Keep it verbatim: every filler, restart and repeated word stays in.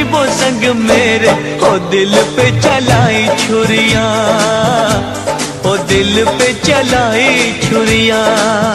वो संग मेरे, ओ दिल पे चलाई छुरियां, ओ दिल पे चलाई छुरियां।